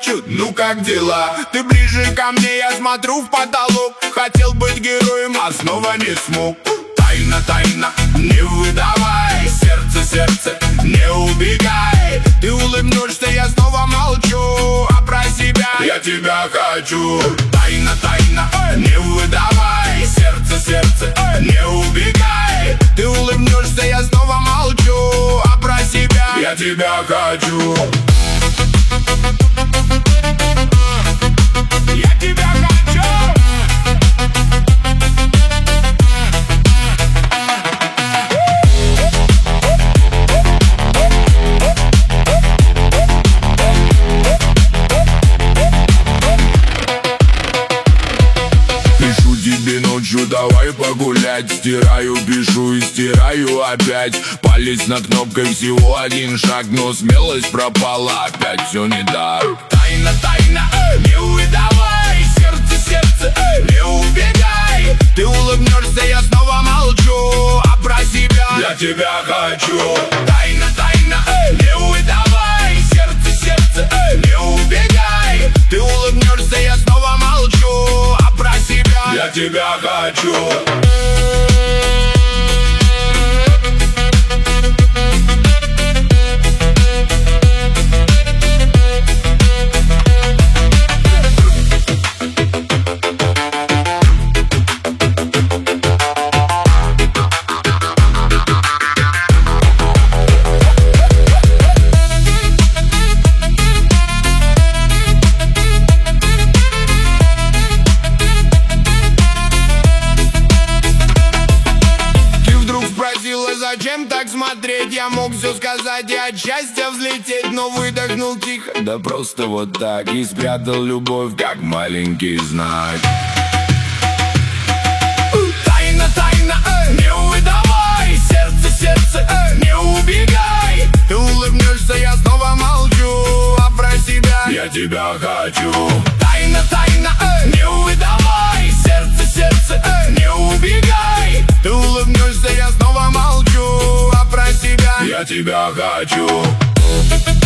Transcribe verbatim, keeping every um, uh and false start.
шепчут: ну как дела? Ты ближе ко мне, я смотрю в потолок. Хотел быть героем, а снова не смог. Тайна, тайна, не выдавай. Сердце, сердце, не убегай. Ты улыбнешься, я снова молчу. А про себя я тебя хочу. Тайна, тайна, не выдавай. Сердце, сердце, не убегай. Ты улыбнешься, я снова молчу. А про себя я тебя хочу. Я тебя хочу. Пишу тебе ночью, давай погулять. Стираю, пишу и стираю опять. Палец над кнопкой, всего один шаг, но смелость пропала, опять все не так. Тайна, тайна, не выдавай. Сердце, сердце, не убегай. Ты улыбнешься, я снова молчу. А про себя я тебя хочу. Тайна, тайна, не выдавай. Сердце, сердце, не убегай. Ты улыбнешься, я снова молчу. А про себя я тебя хочу. Зачем так смотреть? Я мог все сказать и от счастья взлететь, но выдохнул тихо, да просто вот так. И спрятал любовь, как маленький знак. Тайна, тайна, не выдавай. Сердце, сердце, не убегай. Ты улыбнешься, я снова молчу. А про себя я тебя хочу. Тайна, тайна, не выдавай. Сердце, сердце, не убегай. Ты улыбнешься, я снова молчу. А про себя я тебя хочу.